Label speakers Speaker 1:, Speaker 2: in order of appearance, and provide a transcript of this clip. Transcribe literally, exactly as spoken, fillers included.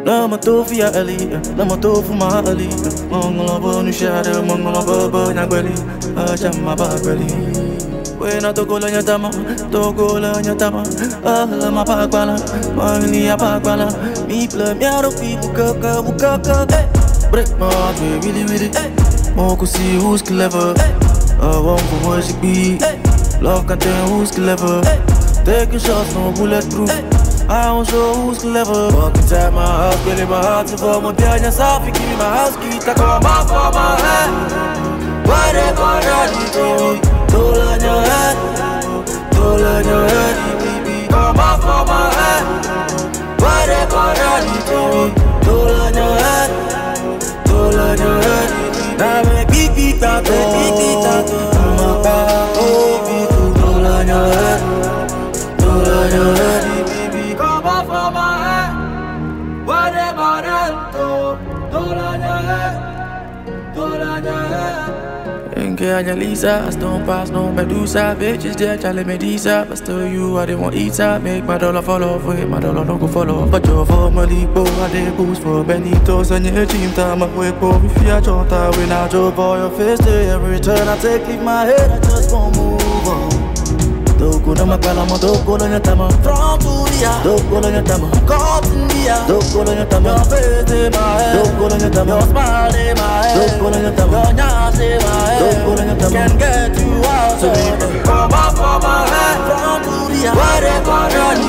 Speaker 1: Lama tu via ali, lama tu fuma ali. Mongolo bonu shada, mongolo baba nyagbeli, ajama bagbeli. Wena tokola nyatama, tokola nyatama. Ah lama pagbala, mangli pagbala. Mi plum yaro pi bukaka bukaka. Break my heart, really really. Moko see who's clever. I want for what she be. Love can tell who's clever. Taking shots, no bulletproof. I don't show who's clever. Walk inside my house, building my heart for my piano soft. Give me my house key, take on my for my head. Why they gonna need to? Toll on your head, toll on your head, baby. Come off for my head. Why they gonna need to? Toll on your head, toll on your head. Now make big beat out, big beat out. My power, oh, baby, toll on your head, toll on your head. For my head, whatever that do, do on your head, do on your head. Ain't care your Lisa, I don't pass no Medusa. Bitches there, Charlie Medusa, but still you, I didn't want to eat up. Make my dollar follow, wait, my dollar don't go follow. But your family, boy, I did boost for Benitos and your dream time. I wake up if you're Jota, when I drove for your face, every turn I take, leave my head, I just won't move on. Doko na makalama, doko na nyatama. From Turia, doko na nyatama. Caught in the air, doko na nyatama. Your face in my head, doko na nyatama. Your smile in my head, doko na nyatama. Your nyash in my head, doko na nyatama. Can't get you out, so come up for my head. From Turia, where they gonna